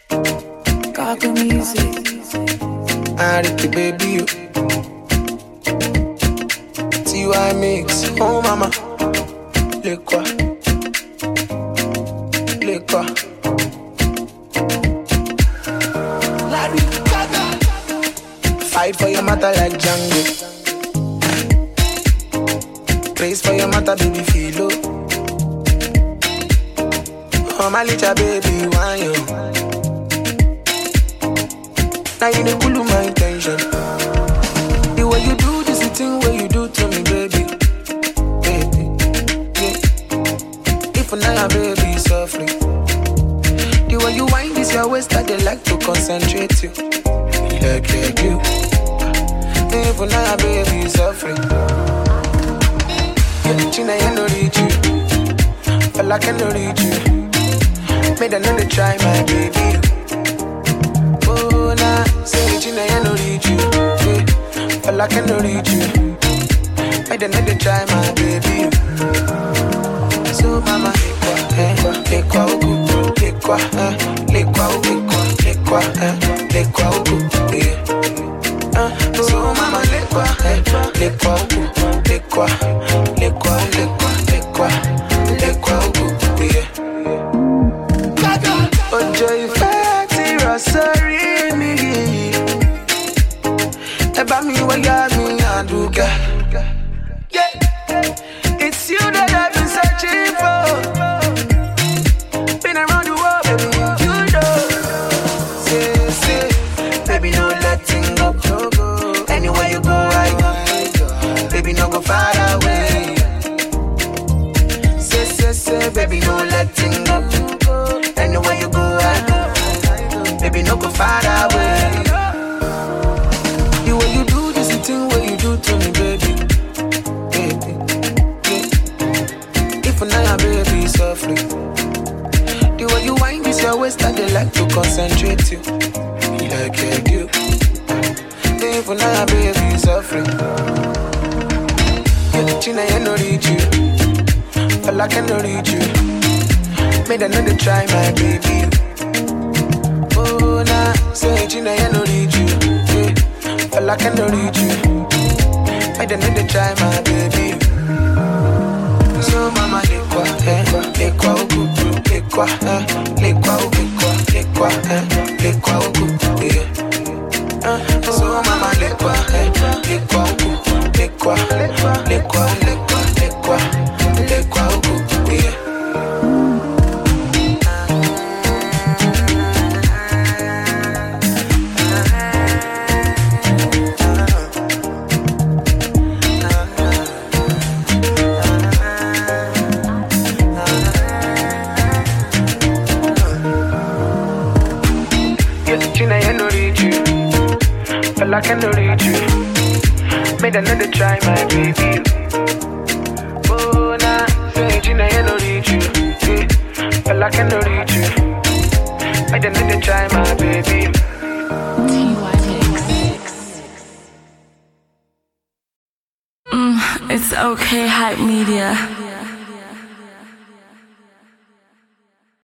Gaga music. Ricky baby, you. TY mix, oh mama. Lekwa, lekwa. Larry Gaga. Fight for your mother like Django. Praise for your mother, baby, feel low. Oh my little baby, why you? Now you dey cool my intention. The way you do this, the thing where you do to me, baby, baby, yeah. If now baby softly, the way you wind this your waist, I dey like to concentrate you, like you. If now baby softly, yeah, China you no reach you, fella can no reach you. Made another try, my baby. Say Gina, I no reach you. Fella can no reach you. Made another try, my baby. So mama, lekwa ugu, lekwa ugu, yeah. So mama, lekwa ugu, lekwa ugu, yeah. Ojo ife ti rosari mi. Eba mi waya mi aduga. Yeah, it's you that I've been searching for. Been around the world, baby, you know. Say, baby, no letting go. Anywhere you go, I go. Baby, no go far away. Say, baby, no letting go. Anywhere you go, I go. Baby, no go far away. The way you do this, the thing where you do to me, baby, baby, yeah. If now baby softly, the way you wind this your waist, I dey like to concentrate you, like you. If now baby softly, yeah, China you no reach you, fella can no reach you. Made another try, my baby. Oh, nah, say Gina, I no reach you. Yeah, fella can no reach you. Made another try, my baby. So mama, lekwa ugu, lekwa ugu, yeah. So mama, lekwa ugu, lekwa ugu, yeah. I can reach you. Made another try, my baby. Oh, nah, say Gina, I no reach you. Well, I can reach you. Made another try, my baby. It's okay, hype media.